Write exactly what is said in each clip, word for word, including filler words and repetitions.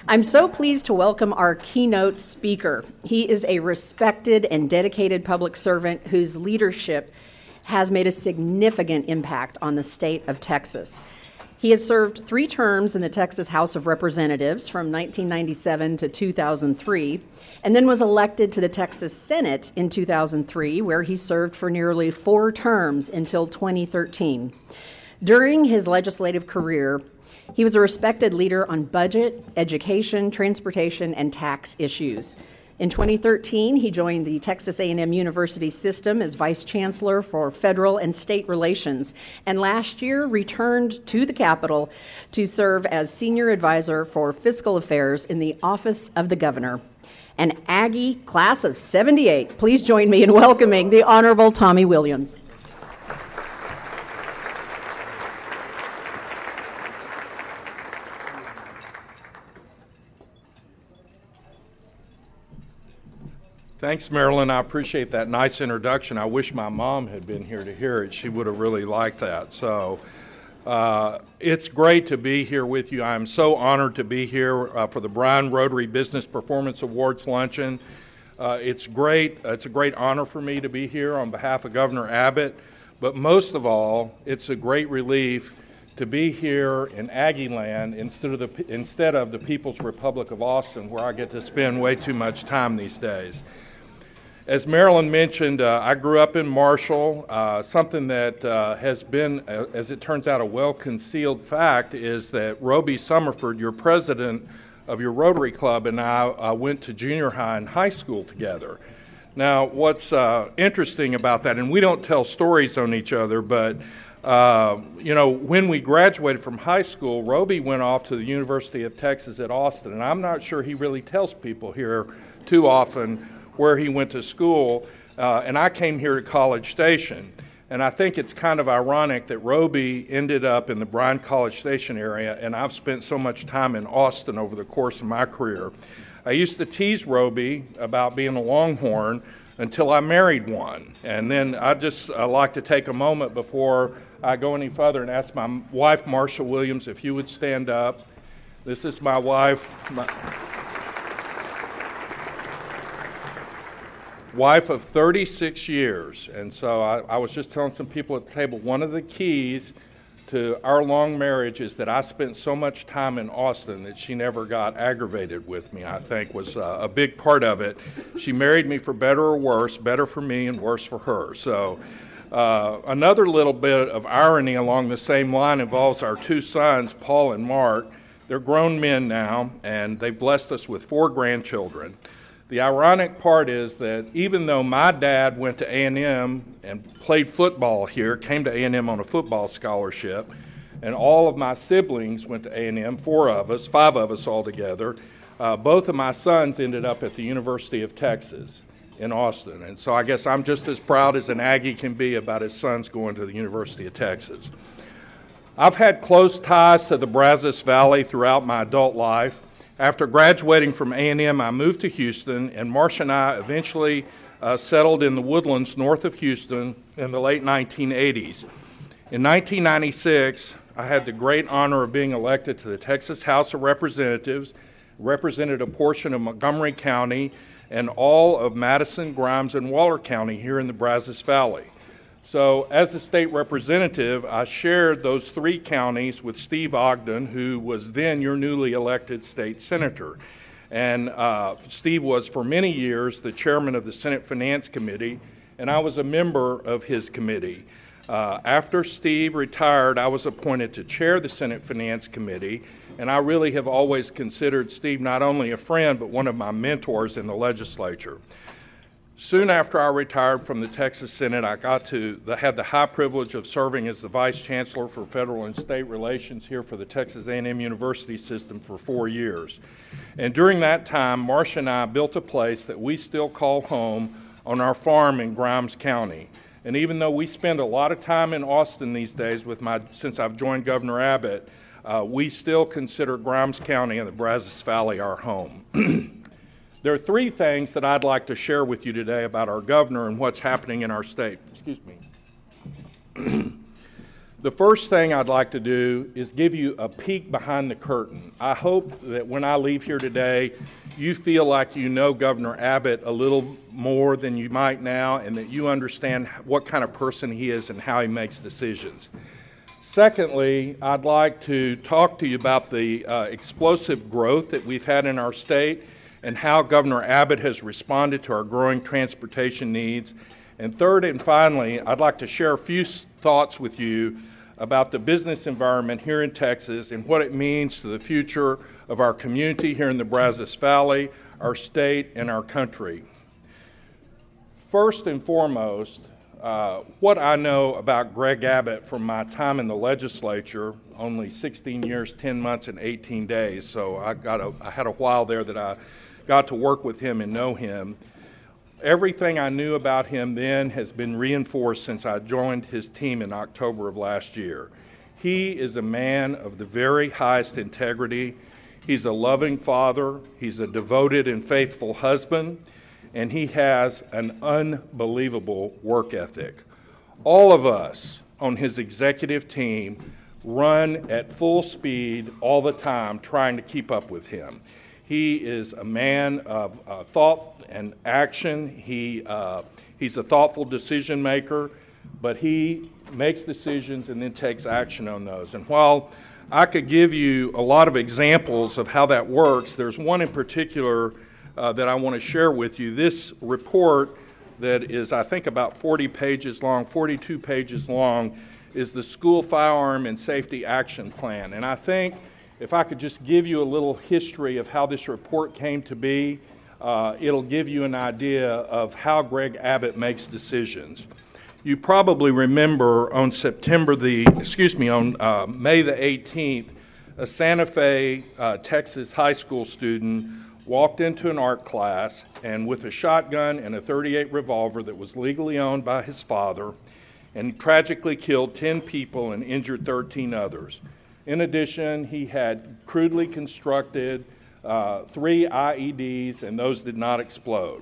I'm so pleased to welcome our keynote speaker. He is a respected and dedicated public servant whose leadership has made a significant impact on the state of Texas. He has served three terms in the Texas House of Representatives from nineteen ninety-seven to two thousand three, and then was elected to the Texas Senate in two thousand three, where he served for nearly four terms until twenty thirteen. During his legislative career, he was a respected leader on budget, education, transportation, and tax issues. In twenty thirteen, he joined the Texas A and M University system as Vice Chancellor for Federal and State Relations, and last year returned to the Capitol to serve as Senior Advisor for Fiscal Affairs in the Office of the Governor. An Aggie class of seventy-eight, please join me in welcoming the Honorable Tommy Williams. Thanks, Marilyn. I appreciate that nice introduction. I wish my mom had been here to hear it. She would have really liked that. So uh, it's great to be here with you. I'm so honored to be here uh, for the Bryan Rotary Business Performance Awards Luncheon. Uh, it's great. It's a great honor for me to be here on behalf of Governor Abbott. But most of all, it's a great relief to be here in Aggie land instead of the, instead of the People's Republic of Austin, where I get to spend way too much time these days. As Marilyn mentioned, uh, I grew up in Marshall. Uh, something that uh, has been, uh, as it turns out, a well-concealed fact is that Roby Summerford, your president of your Rotary Club, and I uh, went to junior high and high school together. Now, what's uh, interesting about that, and we don't tell stories on each other, but uh, you know, when we graduated from high school, Roby went off to the University of Texas at Austin, and I'm not sure he really tells people here too often where he went to school, uh, and I came here to College Station. And I think it's kind of ironic that Roby ended up in the Bryan College Station area, and I've spent so much time in Austin over the course of my career. I used to tease Roby about being a Longhorn until I married one. And then I'd just uh, like to take a moment before I go any further and ask my wife, Marsha Williams, if you would stand up. This is my wife. My wife of thirty-six years, and so I, I was just telling some people at the table, one of the keys to our long marriage is that I spent so much time in Austin that she never got aggravated with me, I think was uh, a big part of it. She married me for better or worse, better for me and worse for her. So uh, another little bit of irony along the same line involves our two sons, Paul and Mark. They're grown men now, and they've blessed us with four grandchildren. The ironic part is that even though my dad went to A and M and played football here, came to A and M on a football scholarship, and all of my siblings went to A and M, four of us, five of us altogether, uh, both of my sons ended up at the University of Texas in Austin. And so I guess I'm just as proud as an Aggie can be about his sons going to the University of Texas. I've had close ties to the Brazos Valley throughout my adult life. After graduating from A and M, I moved to Houston, and Marsha and I eventually uh, settled in the Woodlands north of Houston in the late nineteen eighties. In nineteen ninety-six, I had the great honor of being elected to the Texas House of Representatives, represented a portion of Montgomery County and all of Madison, Grimes, and Waller County here in the Brazos Valley. So as a state representative, I shared those three counties with Steve Ogden, who was then your newly elected state senator. And uh, Steve was for many years the chairman of the Senate Finance Committee, and I was a member of his committee. Uh, after Steve retired, I was appointed to chair the Senate Finance Committee, and I really have always considered Steve not only a friend, but one of my mentors in the legislature. Soon after I retired from the Texas Senate, I got to the, had the high privilege of serving as the Vice Chancellor for Federal and State Relations here for the Texas A and M University system for four years. And during that time, Marsha and I built a place that we still call home on our farm in Grimes County. And even though we spend a lot of time in Austin these days with my, since I've joined Governor Abbott, uh, we still consider Grimes County and the Brazos Valley our home. There are three things that I'd like to share with you today about our governor and what's happening in our state. Excuse me. The first thing I'd like to do is give you a peek behind the curtain. I hope that when I leave here today, you feel like you know Governor Abbott a little more than you might now, and that you understand what kind of person he is and how he makes decisions. Secondly, I'd like to talk to you about the uh, explosive growth that we've had in our state and how Governor Abbott has responded to our growing transportation needs. And third and finally, I'd like to share a few thoughts with you about the business environment here in Texas and what it means to the future of our community here in the Brazos Valley, our state, and our country. First and foremost, uh, what I know about Greg Abbott from my time in the legislature, only sixteen years, ten months, and eighteen days, so I, got a, I had a while there that I got to work with him and know him. Everything I knew about him then has been reinforced since I joined his team in October of last year. He is a man of the very highest integrity. He's a loving father. He's a devoted and faithful husband, and he has an unbelievable work ethic. All of us on his executive team run at full speed all the time trying to keep up with him. He is a man of uh, thought and action. He, uh, he's a thoughtful decision maker, but he makes decisions and then takes action on those. And while I could give you a lot of examples of how that works, there's one in particular uh, that I want to share with you. This report that is, I think, about forty pages long, forty-two pages long, is the School Firearm and Safety Action Plan. And I think if I could just give you a little history of how this report came to be, uh, it'll give you an idea of how Greg Abbott makes decisions. You probably remember on September the, excuse me, on uh, May the eighteenth, a Santa Fe, uh, Texas high school student walked into an art class and with a shotgun and a thirty-eight revolver that was legally owned by his father, and tragically killed ten people and injured thirteen others. In addition, he had crudely constructed uh, three I E Ds, and those did not explode.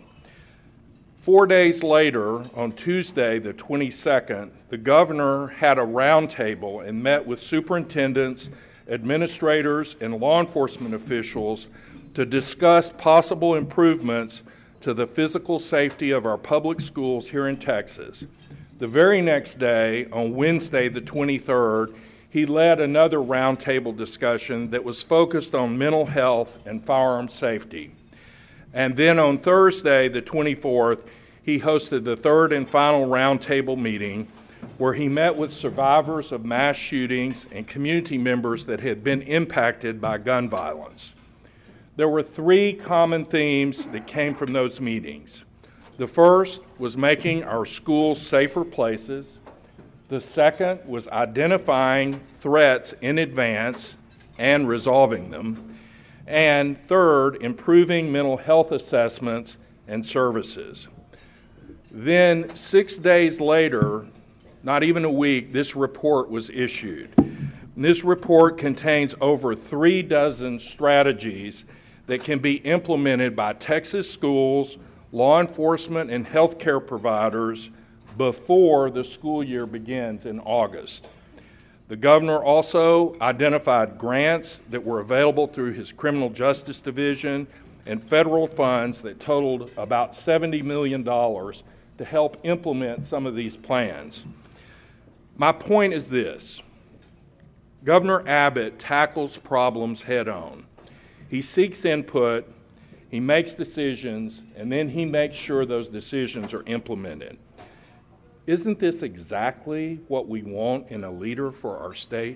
Four days later, on Tuesday, the twenty-second, the governor had a roundtable and met with superintendents, administrators, and law enforcement officials to discuss possible improvements to the physical safety of our public schools here in Texas. The very next day, on Wednesday, the twenty-third, he led another roundtable discussion that was focused on mental health and firearm safety. And then on Thursday, the twenty-fourth, he hosted the third and final roundtable meeting where he met with survivors of mass shootings and community members that had been impacted by gun violence. There were three common themes that came from those meetings. The first was making our schools safer places. The second was identifying threats in advance and resolving them. And third, improving mental health assessments and services. Then six days later, not even a week, this report was issued. And this report contains over three dozen strategies that can be implemented by Texas schools, law enforcement, and healthcare providers before the school year begins in August. The governor also identified grants that were available through his criminal justice division and federal funds that totaled about seventy million dollars to help implement some of these plans. My point is this: Governor Abbott tackles problems head on. He seeks input, he makes decisions, and then he makes sure those decisions are implemented. Isn't this exactly what we want in a leader for our state?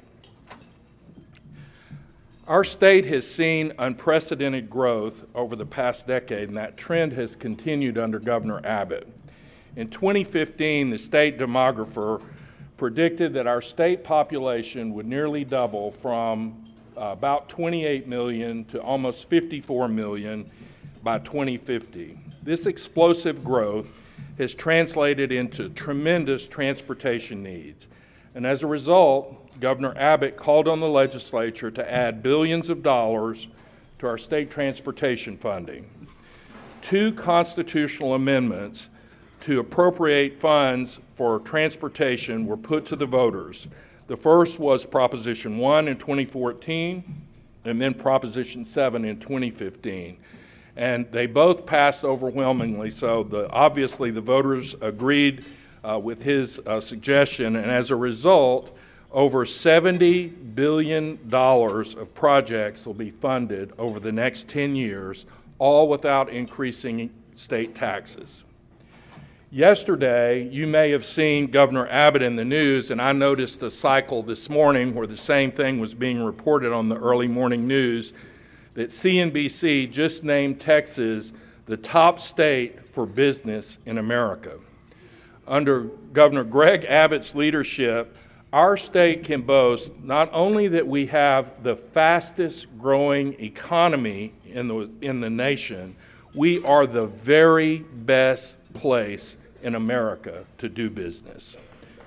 Our state has seen unprecedented growth over the past decade, and that trend has continued under Governor Abbott. In twenty fifteen, the state demographer predicted that our state population would nearly double from uh, about twenty-eight million to almost fifty-four million by twenty fifty. This explosive growth has translated into tremendous transportation needs. And as a result, Governor Abbott called on the legislature to add billions of dollars to our state transportation funding. Two constitutional amendments to appropriate funds for transportation were put to the voters. The first was Proposition one in twenty fourteen, and then Proposition seven in twenty fifteen. And they both passed overwhelmingly, so the, obviously the voters agreed uh, with his uh, suggestion, and as a result, over seventy billion dollars of projects will be funded over the next ten years, all without increasing state taxes. Yesterday, you may have seen Governor Abbott in the news, and I noticed a cycle this morning where the same thing was being reported on the early morning news, that C N B C just named Texas the top state for business in America. Under Governor Greg Abbott's leadership, our state can boast not only that we have the fastest growing economy in the, in the nation, we are the very best place in America to do business.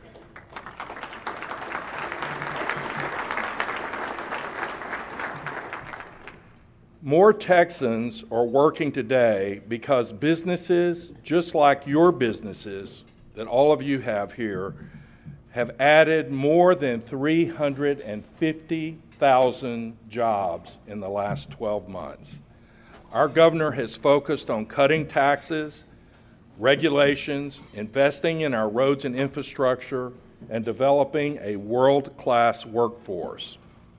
More Texans are working today because businesses, just like your businesses that all of you have here, have added more than three hundred fifty thousand jobs in the last twelve months. Our governor has focused on cutting taxes, regulations, investing in our roads and infrastructure, and developing a world-class workforce.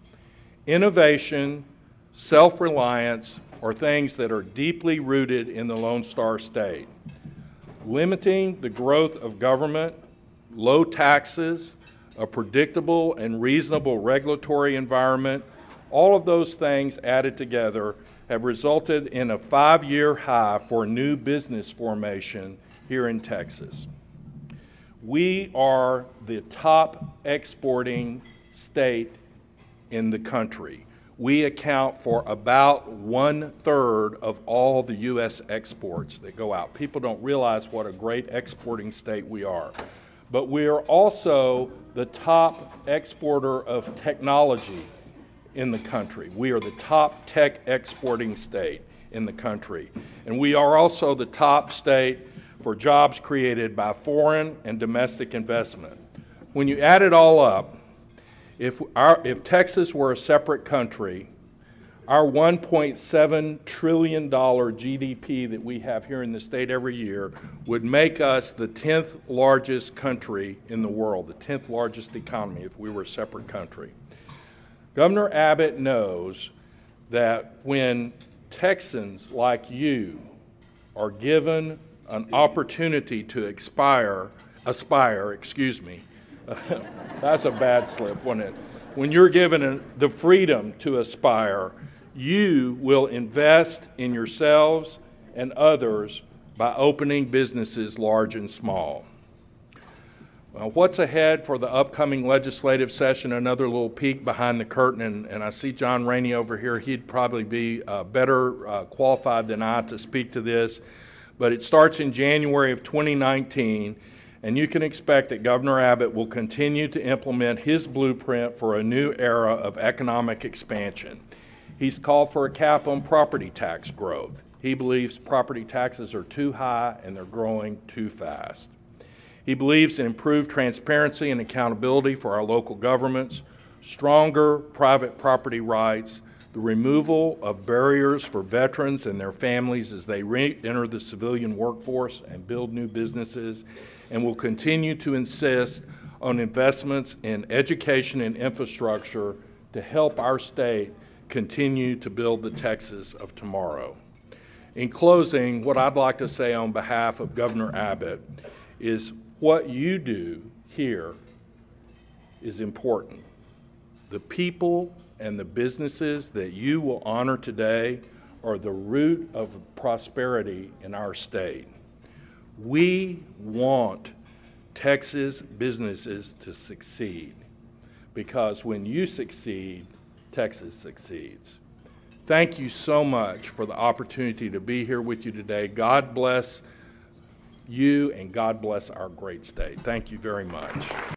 Innovation, self-reliance are things that are deeply rooted in the Lone Star State. Limiting the growth of government, low taxes, a predictable and reasonable regulatory environment, all of those things added together have resulted in a five-year high for new business formation here in Texas. We are the top exporting state in the country. We account for about one-third of all the U S exports that go out. People don't realize what a great exporting state we are. But we are also the top exporter of technology in the country. We are the top tech exporting state in the country. And we are also the top state for jobs created by foreign and domestic investment. When you add it all up, if, our, if Texas were a separate country, our one point seven trillion dollars G D P that we have here in the state every year would make us the tenth largest country in the world, the tenth largest economy if we were a separate country. Governor Abbott knows that when Texans like you are given an opportunity to expire, aspire, excuse me, that's a bad slip, wasn't it? When you're given a, the freedom to aspire, you will invest in yourselves and others by opening businesses large and small. Well, what's ahead for the upcoming legislative session? Another little peek behind the curtain, and, and I see John Rainey over here. He'd probably be uh, better uh, qualified than I to speak to this, but it starts in January of twenty nineteen, and you can expect that Governor Abbott will continue to implement his blueprint for a new era of economic expansion. He's called for a cap on property tax growth. He believes property taxes are too high and they're growing too fast. He believes in improved transparency and accountability for our local governments, stronger private property rights, the removal of barriers for veterans and their families as they re-enter the civilian workforce and build new businesses, and will continue to insist on investments in education and infrastructure to help our state continue to build the Texas of tomorrow. In closing, what I'd like to say on behalf of Governor Abbott is what you do here is important. The people and the businesses that you will honor today are the root of prosperity in our state. We want Texas businesses to succeed because when you succeed, Texas succeeds. Thank you so much for the opportunity to be here with you today. God bless you and God bless our great state. Thank you very much.